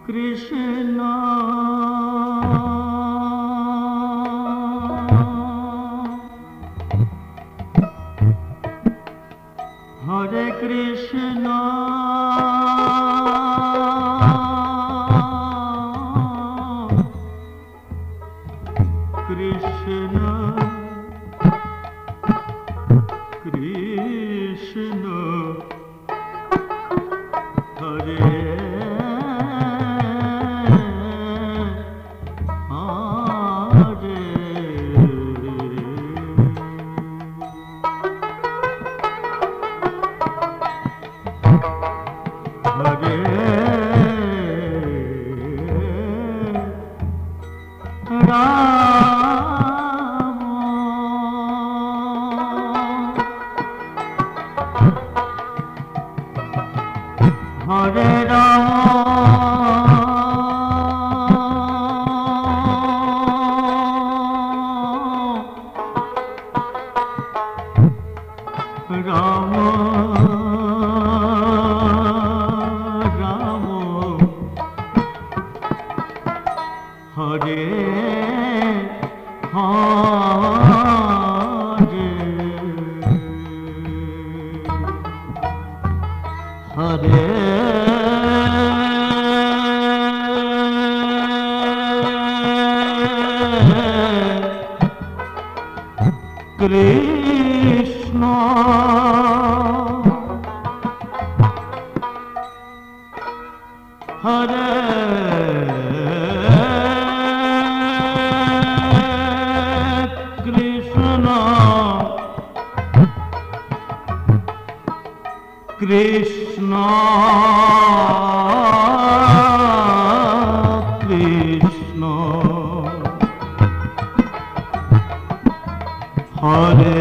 Krishna Hare Krishna Krishna Krishna Hare Hare Ram Ram Hare Hare Krishna Hare Krishna Krishna Krishna Hare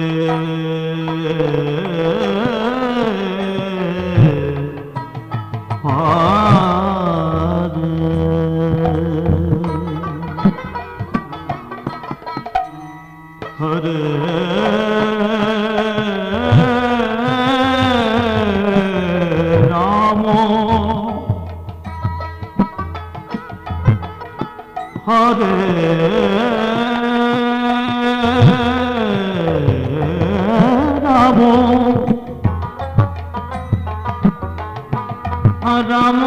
Hare Ram Hare Ram Ram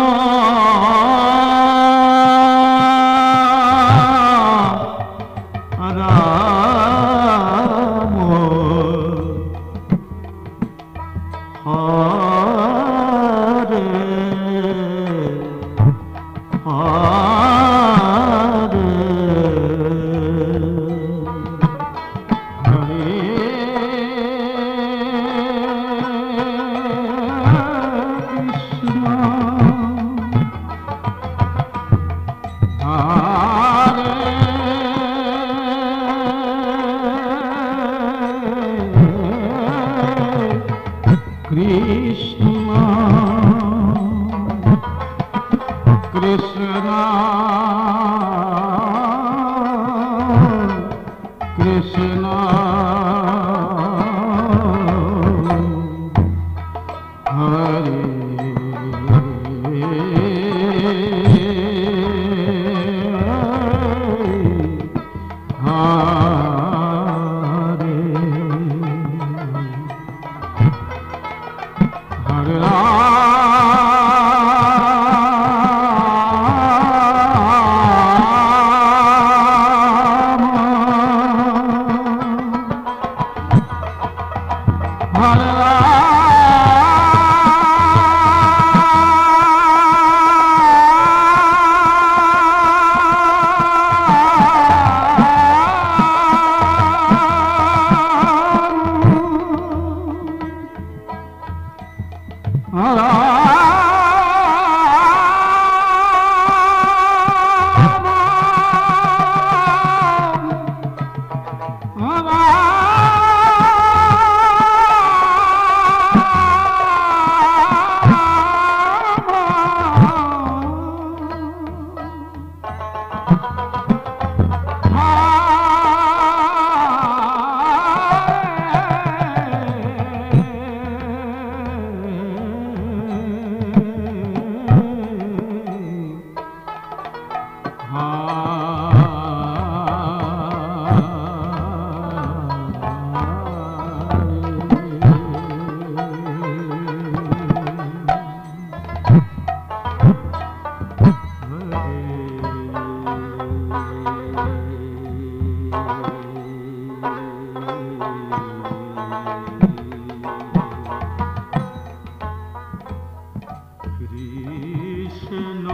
Krishna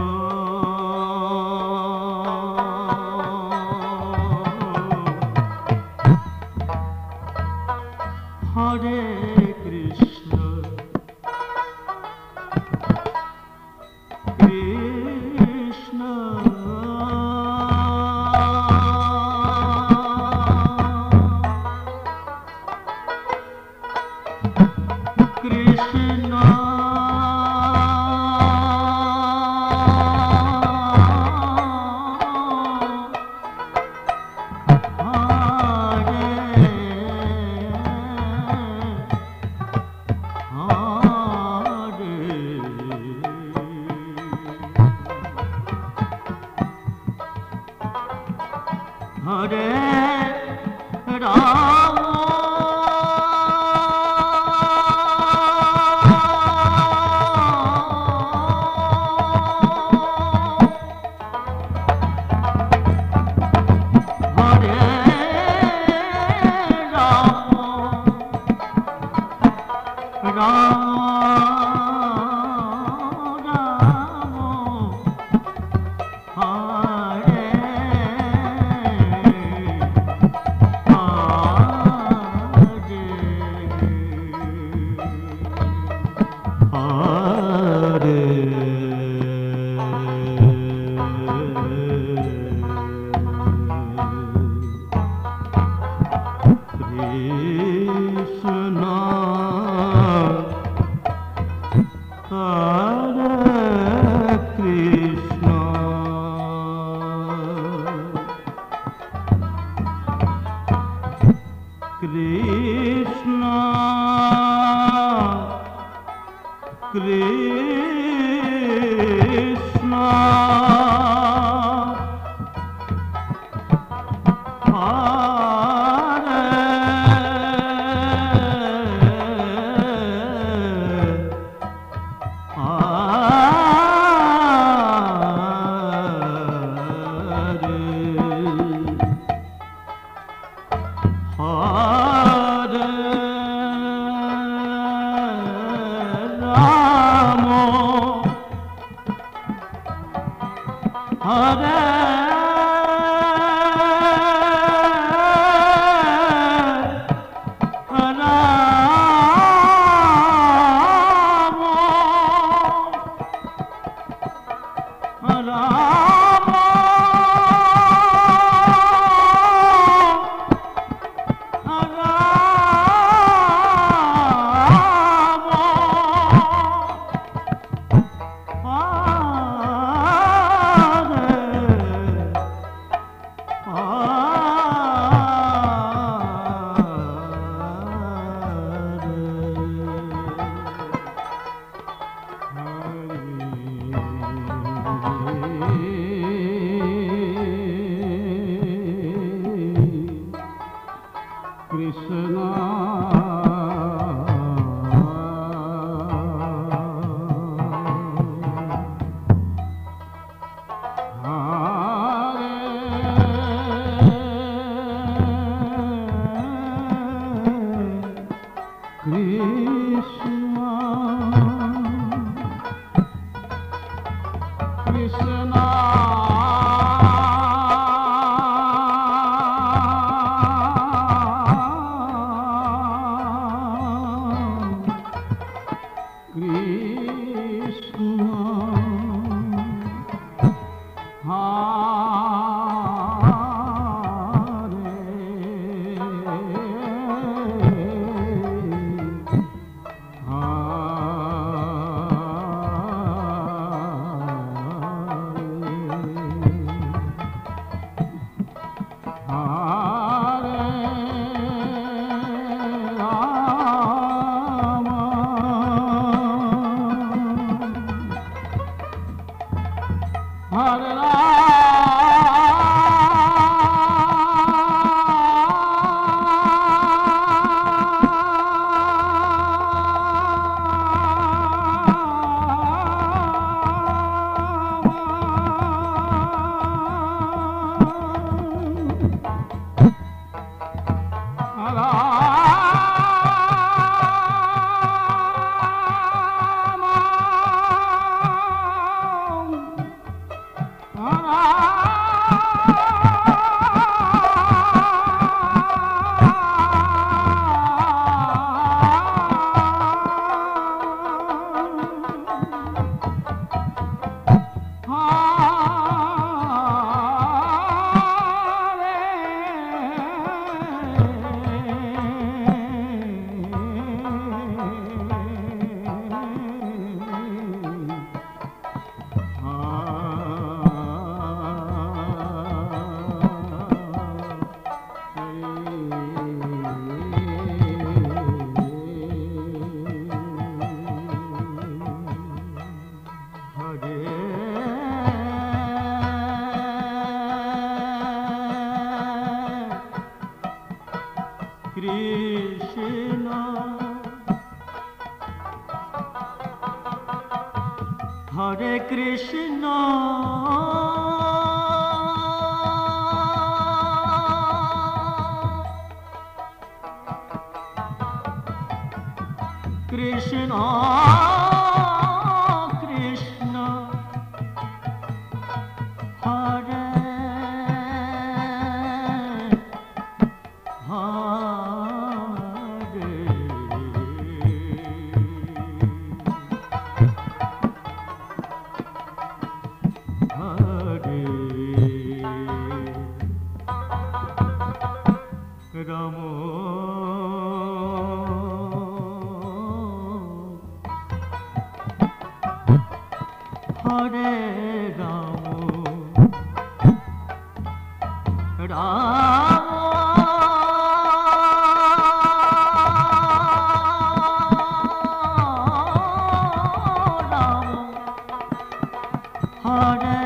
Hare Krishna Krishna Krishna Hare Ram Krishna, Hare Krishna, Krishna Krishna, Hare Ramo, Hare Ramo, Ramo, Hare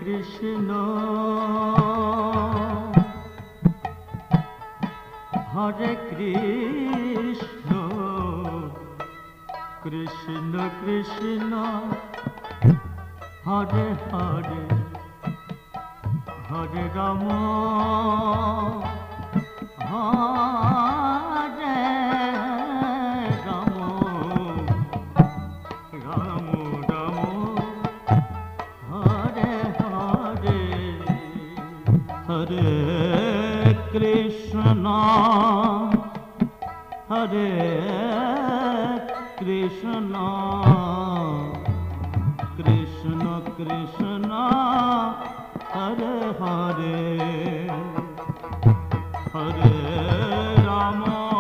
Krishna Hare Krishna Krishna Krishna Hare Hare Hare Ram Hare Ram Ram Ram Hare Hare Hare Krishna Hare Krishna Krishna Krishna Hare Hare Hare Ram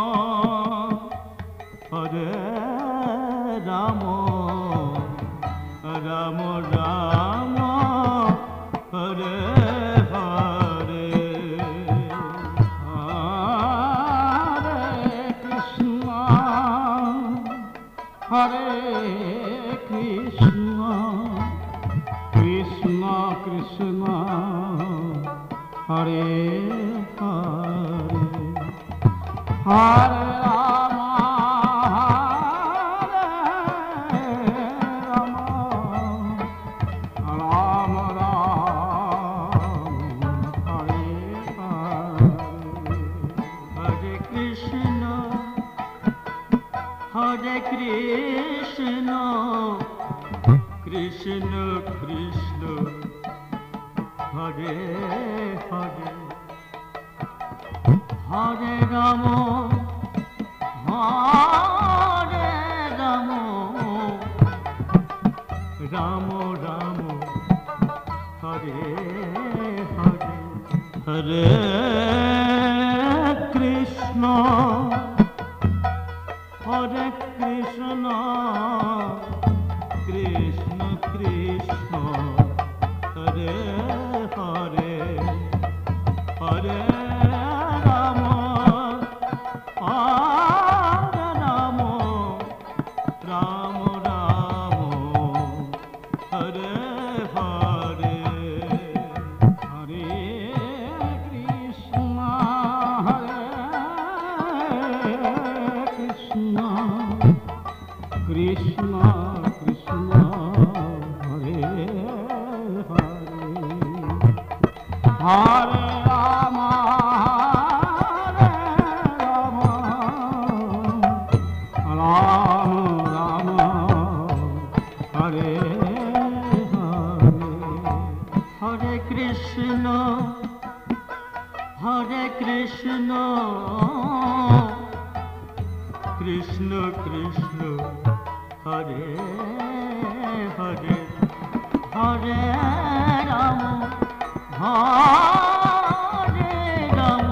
Hare Ram Ram Ram Hare Hare Hare Krishna Krishna Krishna Hare Hare Hare Ram Ram Ram Hare Hare Hare Krishna Hare Krishna Krishna Krishna Hare Hare Hare Ram Hare Ram Ram Ram Hare Hare Hare Krishna Hare Krishna Krishna Krishna Hare Hare Hare Ram Hare Ram Ram Ram Hare Hare Hare Krishna Hare Krishna Krishna Krishna Hare Hare Hare Ram Ram Ram Hare Hare Hare Krishna Hare Krishna Krishna Krishna Hare Hare Hare Ram Hare Ram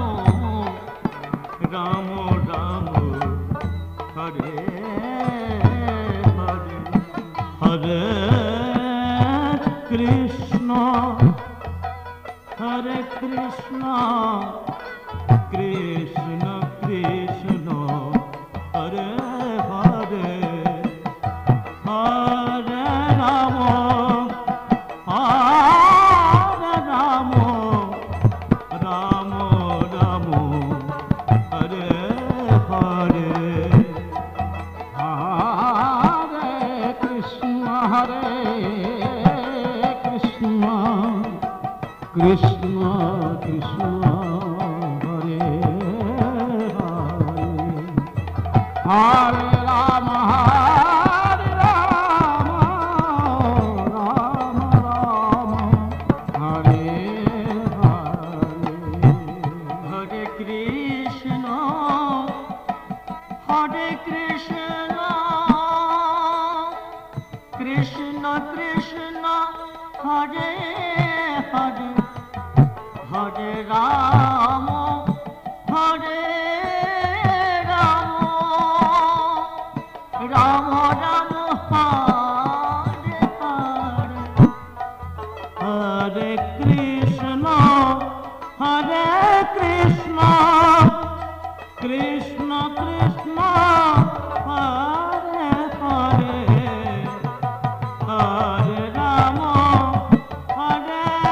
Ram Ram Hare Hare Hare Krishna Hare Krishna Krishna Krishna Hare Hare Hare Ram Hare Ram Ram Ram Hare Hare Hare Krishna Krishna Krishna Hare Hare Hare Ram Ram Ram Hare Hare Hare Krishna Krishna Krishna Hare Hare Hare Ram Hare Ram Ram Ram Hare Hare Hare Krishna Krishna Krishna Hare Hare Hare Ram Hare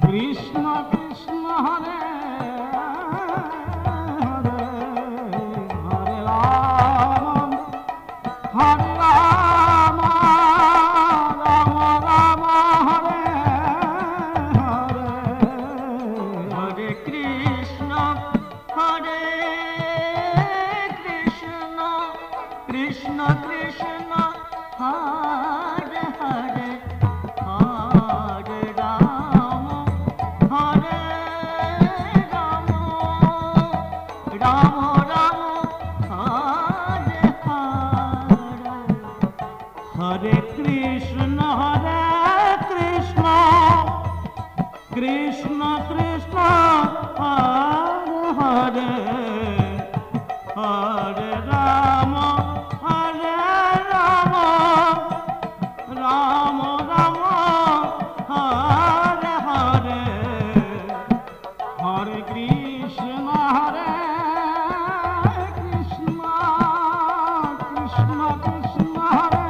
Krishna Krishna Hare Hare Hare Ram Hare Ram Ram Ram Hare Hare Hare Krishna Krishna Krishna Hare Hare Hare Ram Ram Ram Hare Hare Hare Krishna Krishna Krishna Hare Hare Hare Ram Ram Ram Hare Hare Hare Krishna Krishna Krishna Krishna Hare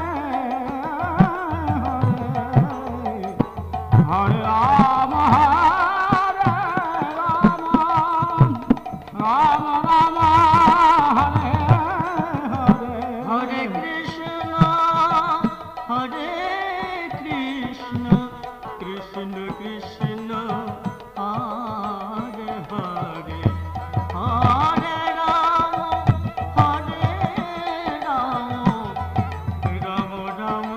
Hare Hare Ram Ram Ram Hare Hare Hare Krishna Krishna Krishna Hare Hare Hare Ram Ram Ram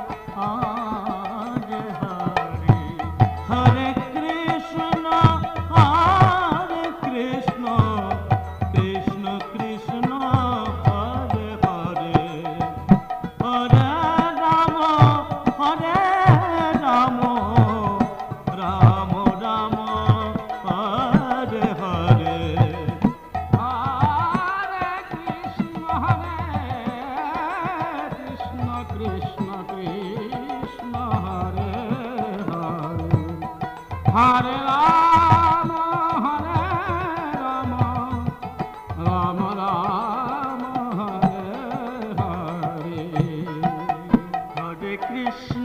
Hare Hare Hare Krishna Krishna Krishna Hare Hare Hare Ram Ram Ram Hare Hare Hare Krishna Krishna Krishna Hare Hare Hare Ram Ram Ram Hare Hare Hare Krishna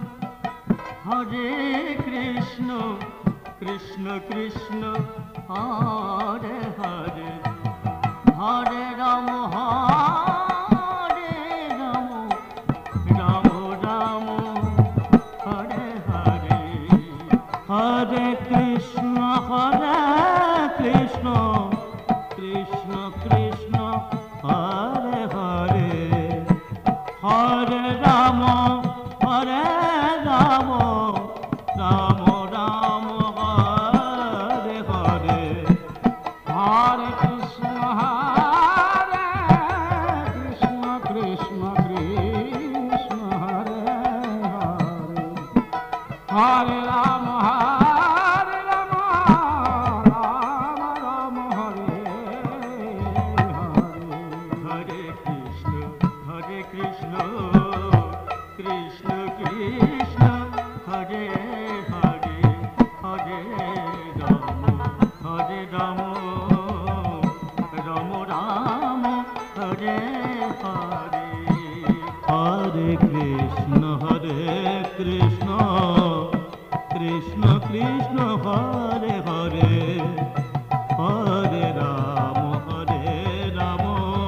Krishna Krishna Hare Hare Hare Ram Ram Ram Hare Hare Hare Krishna Krishna Krishna Hare Hare Hare Ram Ram Ram Hare Hare Hare Krishna Krishna Krishna Hare Hare Hare Ram Ram Ram Hare Hare Hare Krishna Krishna Krishna Hare Hare Hare Ram Ram Ram Hare Hare Hare Krishna Krishna Krishna Hare Hare Hare Ram Ram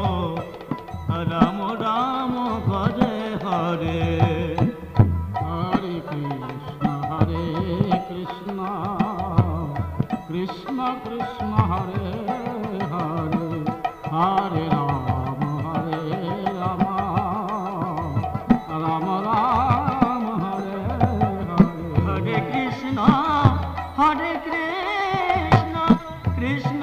Ram Hare Hare Hare Krishna Krishna Krishna Hare Hare Hare Ram Ram Ram Hare Hare Hare Krishna Krishna